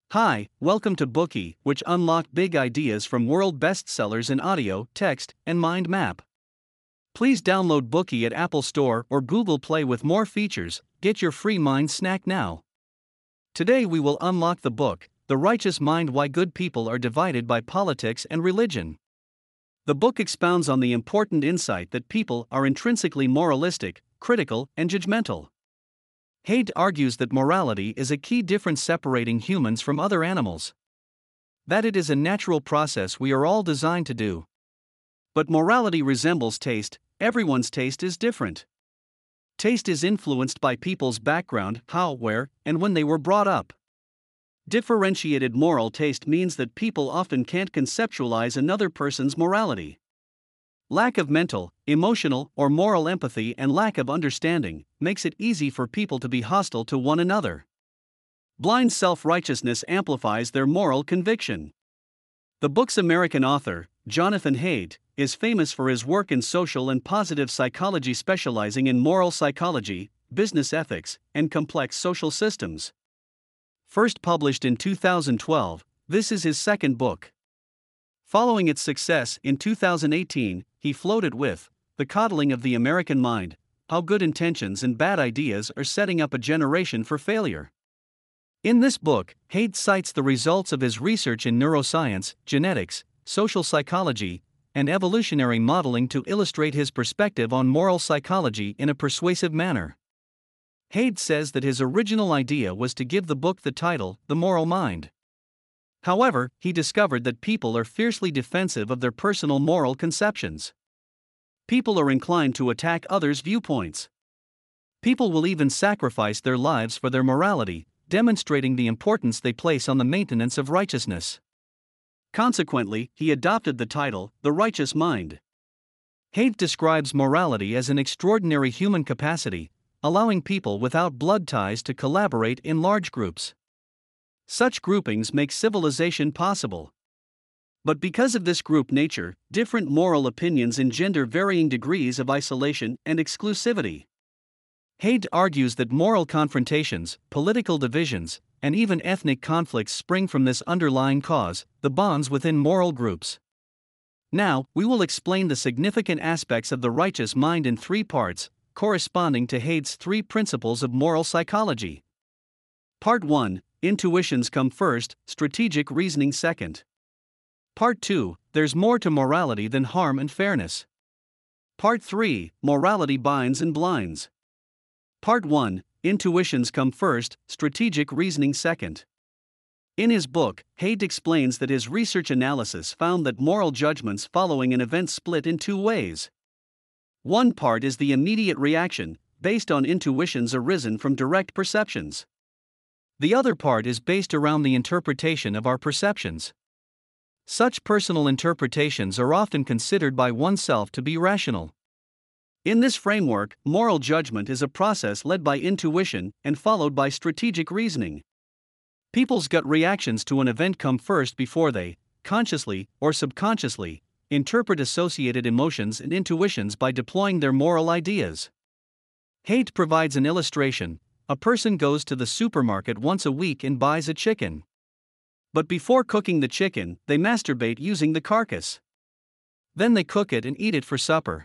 Hi, welcome to Bookey, which unlock big ideas from world bestsellers in audio, text, and mind map. Please download Bookey at Apple Store or Google Play with more features. Get your free mind snack now. Today we will unlock the book, The Righteous Mind: Why Good People Are Divided by Politics and Religion. The book expounds on the important insight that people are intrinsically moralistic, critical, and judgmental. Haidt argues that morality is a key difference separating humans from other animals. That it is a natural process we are all designed to do. But morality resembles taste. Everyone's taste is different. Taste is influenced by people's background, how, where, and when they were brought up. Differentiated moral taste means that people often can't conceptualize another person's morality. Lack of mental, emotional, or moral empathy and lack of understanding makes it easy for people to be hostile to one another. Blind self-righteousness amplifies their moral conviction. The book's American author, Jonathan Haidt, is famous for his work in social and positive psychology, specializing in moral psychology, business ethics, and complex social systems. First published in 2012, this is his second book. Following its success in 2018, he floated with The Coddling of the American Mind: How Good Intentions and Bad Ideas Are Setting Up a Generation for Failure. In this book, Haidt cites the results of his research in neuroscience, genetics, social psychology, and evolutionary modeling to illustrate his perspective on moral psychology in a persuasive manner. Haidt says that his original idea was to give the book the title, The Moral Mind. However, he discovered that people are fiercely defensive of their personal moral conceptions. People are inclined to attack others' viewpoints. People will even sacrifice their lives for their morality, demonstrating the importance they place on the maintenance of righteousness. Consequently, he adopted the title, The Righteous Mind. Haidt describes morality as an extraordinary human capacity, allowing people without blood ties to collaborate in large groups. Such groupings make civilization possible. But because of this group nature, different moral opinions engender varying degrees of isolation and exclusivity. Haidt argues that moral confrontations, political divisions, and even ethnic conflicts spring from this underlying cause, the bonds within moral groups. Now, we will explain the significant aspects of the righteous mind in 3 parts, corresponding to Haidt's 3 principles of moral psychology. Part 1. Intuitions come first, strategic reasoning second. Part 2. There's more to morality than harm and fairness. Part 3. Morality binds and blinds. Part 1. Intuitions come first, strategic reasoning second. In his book, Haidt explains that his research analysis found that moral judgments following an event split in 2 ways. One part is the immediate reaction, based on intuitions arisen from direct perceptions. The other part is based around the interpretation of our perceptions. Such personal interpretations are often considered by oneself to be rational. In this framework, moral judgment is a process led by intuition and followed by strategic reasoning. People's gut reactions to an event come first before they, consciously or subconsciously, interpret associated emotions and intuitions by deploying their moral ideas. Haidt provides an illustration. A person goes to the supermarket once a week and buys a chicken. But before cooking the chicken, they masturbate using the carcass. Then they cook it and eat it for supper.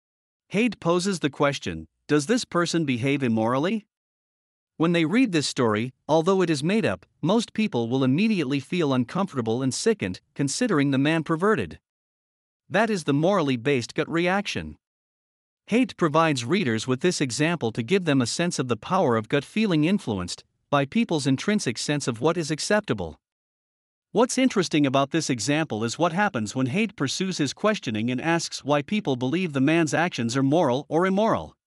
Haidt poses the question, does this person behave immorally? When they read this story, although it is made up, most people will immediately feel uncomfortable and sickened, considering the man perverted. That is the morally based gut reaction. Haidt provides readers with this example to give them a sense of the power of gut feeling influenced by people's intrinsic sense of what is acceptable. What's interesting about this example is what happens when Haidt pursues his questioning and asks why people believe the man's actions are moral or immoral.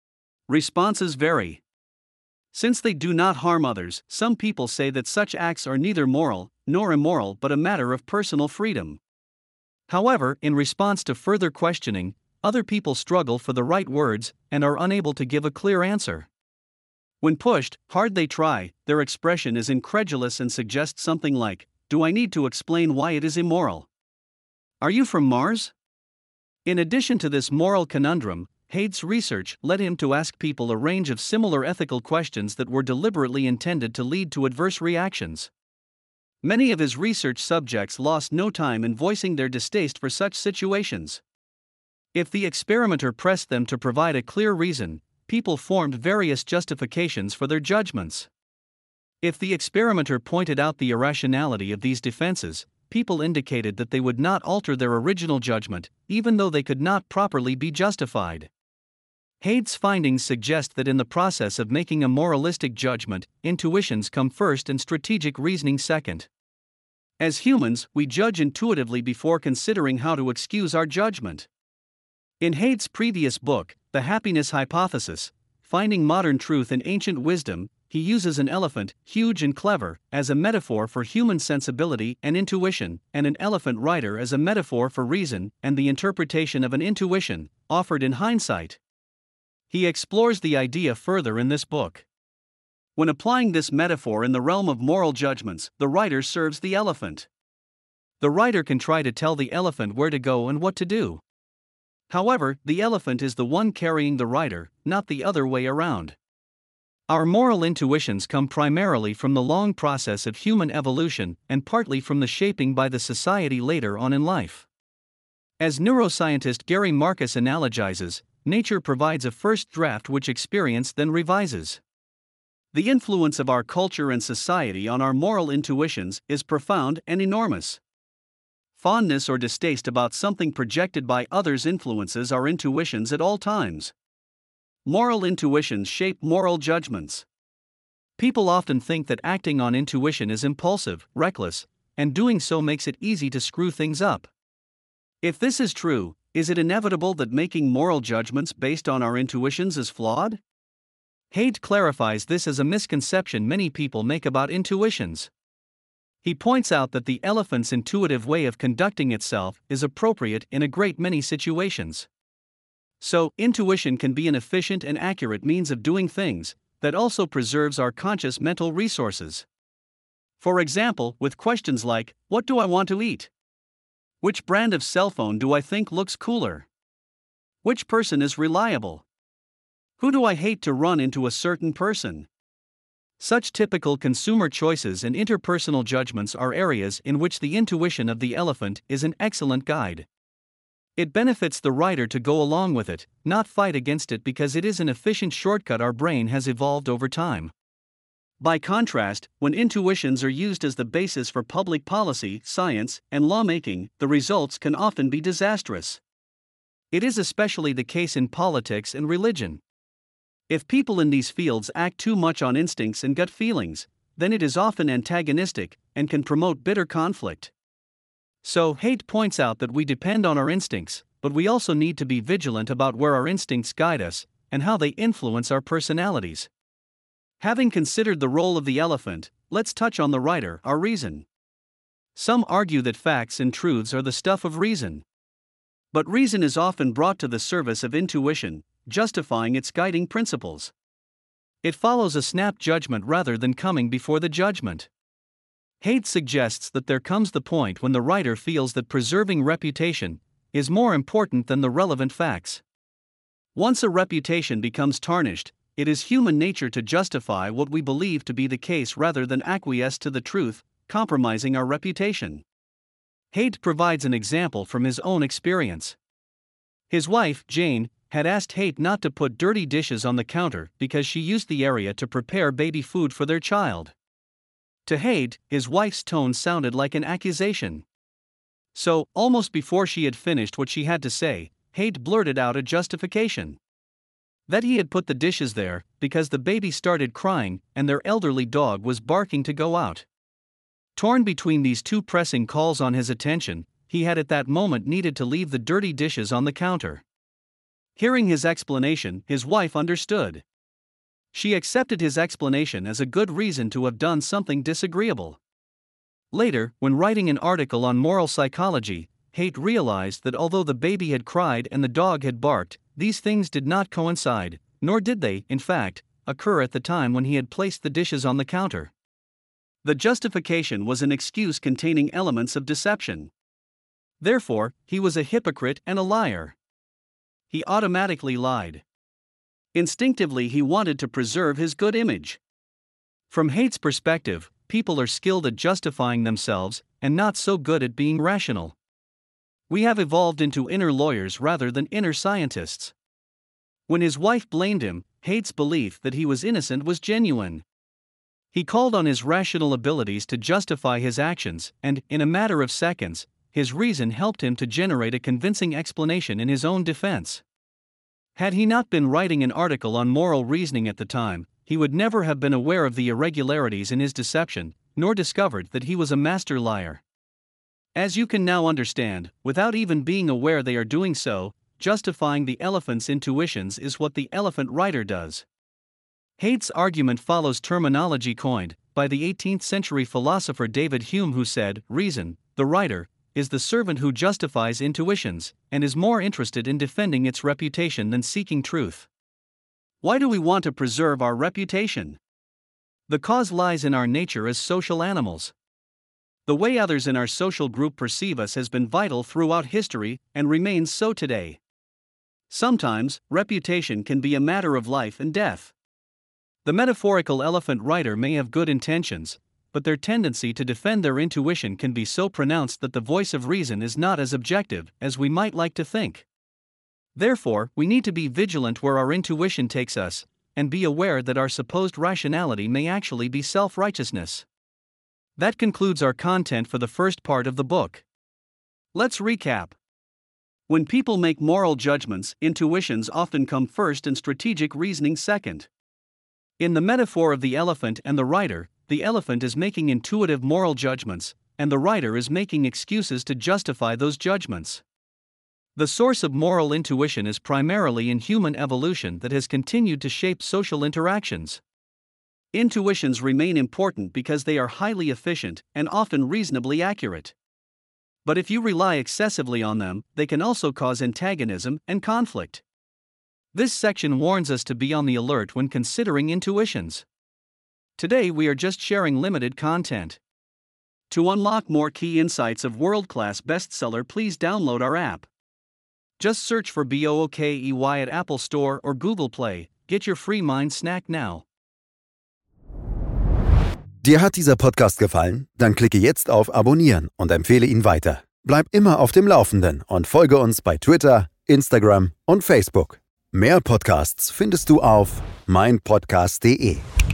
Responses vary. Since they do not harm others, some people say that such acts are neither moral nor immoral but a matter of personal freedom. However, in response to further questioning, other people struggle for the right words and are unable to give a clear answer. When pushed hard they try, their expression is incredulous and suggests something like, "Do I need to explain why it is immoral? Are you from Mars?" In addition to this moral conundrum, Haidt's research led him to ask people a range of similar ethical questions that were deliberately intended to lead to adverse reactions. Many of his research subjects lost no time in voicing their distaste for such situations. If the experimenter pressed them to provide a clear reason, people formed various justifications for their judgments. If the experimenter pointed out the irrationality of these defenses, people indicated that they would not alter their original judgment, even though they could not properly be justified. Haidt's findings suggest that in the process of making a moralistic judgment, intuitions come first and strategic reasoning second. As humans, we judge intuitively before considering how to excuse our judgment. In Haidt's previous book, The Happiness Hypothesis, Finding Modern Truth in Ancient Wisdom, he uses an elephant, huge and clever, as a metaphor for human sensibility and intuition, and an elephant rider as a metaphor for reason and the interpretation of an intuition, offered in hindsight. He explores the idea further in this book. When applying this metaphor in the realm of moral judgments, the rider serves the elephant. The rider can try to tell the elephant where to go and what to do. However, the elephant is the one carrying the rider, not the other way around. Our moral intuitions come primarily from the long process of human evolution and partly from the shaping by the society later on in life. As neuroscientist Gary Marcus analogizes, nature provides a first draft which experience then revises. The influence of our culture and society on our moral intuitions is profound and enormous. Fondness or distaste about something projected by others influences our intuitions at all times. Moral intuitions shape moral judgments. People often think that acting on intuition is impulsive, reckless, and doing so makes it easy to screw things up. If this is true, is it inevitable that making moral judgments based on our intuitions is flawed? Haidt clarifies this as a misconception many people make about intuitions. He points out that the elephant's intuitive way of conducting itself is appropriate in a great many situations. So, intuition can be an efficient and accurate means of doing things that also preserves our conscious mental resources. For example, with questions like, what do I want to eat? Which brand of cell phone do I think looks cooler? Which person is reliable? Who do I hate to run into a certain person? Such typical consumer choices and interpersonal judgments are areas in which the intuition of the elephant is an excellent guide. It benefits the rider to go along with it, not fight against it, because it is an efficient shortcut our brain has evolved over time. By contrast, when intuitions are used as the basis for public policy, science, and lawmaking, the results can often be disastrous. It is especially the case in politics and religion. If people in these fields act too much on instincts and gut feelings, then it is often antagonistic and can promote bitter conflict. So, Haidt points out that we depend on our instincts, but we also need to be vigilant about where our instincts guide us and how they influence our personalities. Having considered the role of the elephant, let's touch on the rider, our reason. Some argue that facts and truths are the stuff of reason. But reason is often brought to the service of intuition, justifying its guiding principles. It follows a snap judgment rather than coming before the judgment. Haidt suggests that there comes the point when the writer feels that preserving reputation is more important than the relevant facts. Once a reputation becomes tarnished, it is human nature to justify what we believe to be the case rather than acquiesce to the truth, compromising our reputation. Haidt provides an example from his own experience. His wife, Jane, had asked Haidt not to put dirty dishes on the counter because she used the area to prepare baby food for their child. To Haidt, his wife's tone sounded like an accusation. So, almost before she had finished what she had to say, Haidt blurted out a justification. That he had put the dishes there because the baby started crying and their elderly dog was barking to go out. Torn between these two pressing calls on his attention, he had at that moment needed to leave the dirty dishes on the counter. Hearing his explanation, his wife understood. She accepted his explanation as a good reason to have done something disagreeable. Later, when writing an article on moral psychology, Haidt realized that although the baby had cried and the dog had barked, these things did not coincide, nor did they, in fact, occur at the time when he had placed the dishes on the counter. The justification was an excuse containing elements of deception. Therefore, he was a hypocrite and a liar. He automatically lied. Instinctively, he wanted to preserve his good image. From Haidt's perspective, people are skilled at justifying themselves and not so good at being rational. We have evolved into inner lawyers rather than inner scientists. When his wife blamed him, Haidt's belief that he was innocent was genuine. He called on his rational abilities to justify his actions, and, in a matter of seconds, his reason helped him to generate a convincing explanation in his own defense. Had he not been writing an article on moral reasoning at the time, he would never have been aware of the irregularities in his deception, nor discovered that he was a master liar. As you can now understand, without even being aware they are doing so, justifying the elephant's intuitions is what the elephant writer does. Haidt's argument follows terminology coined by the 18th century philosopher David Hume, who said, "Reason, the writer, is the servant who justifies intuitions, and is more interested in defending its reputation than seeking truth." Why do we want to preserve our reputation? The cause lies in our nature as social animals. The way others in our social group perceive us has been vital throughout history and remains so today. Sometimes, reputation can be a matter of life and death. The metaphorical elephant writer may have good intentions, but their tendency to defend their intuition can be so pronounced that the voice of reason is not as objective as we might like to think. Therefore, we need to be vigilant where our intuition takes us, and be aware that our supposed rationality may actually be self-righteousness. That concludes our content for the first part of the book. Let's recap. When people make moral judgments, intuitions often come first and strategic reasoning second. In the metaphor of the elephant and the writer, the elephant is making intuitive moral judgments, and the writer is making excuses to justify those judgments. The source of moral intuition is primarily in human evolution that has continued to shape social interactions. Intuitions remain important because they are highly efficient and often reasonably accurate. But if you rely excessively on them, they can also cause antagonism and conflict. This section warns us to be on the alert when considering intuitions. Today we are just sharing limited content. To unlock more key insights of world-class bestseller, please download our app. Just search for BOOKEY at Apple Store or Google Play. Get your free mind snack now. Dir hat dieser Podcast gefallen? Dann klicke jetzt auf Abonnieren und empfehle ihn weiter. Bleib immer auf dem Laufenden und folge uns bei Twitter, Instagram und Facebook. Mehr Podcasts findest du auf meinpodcast.de.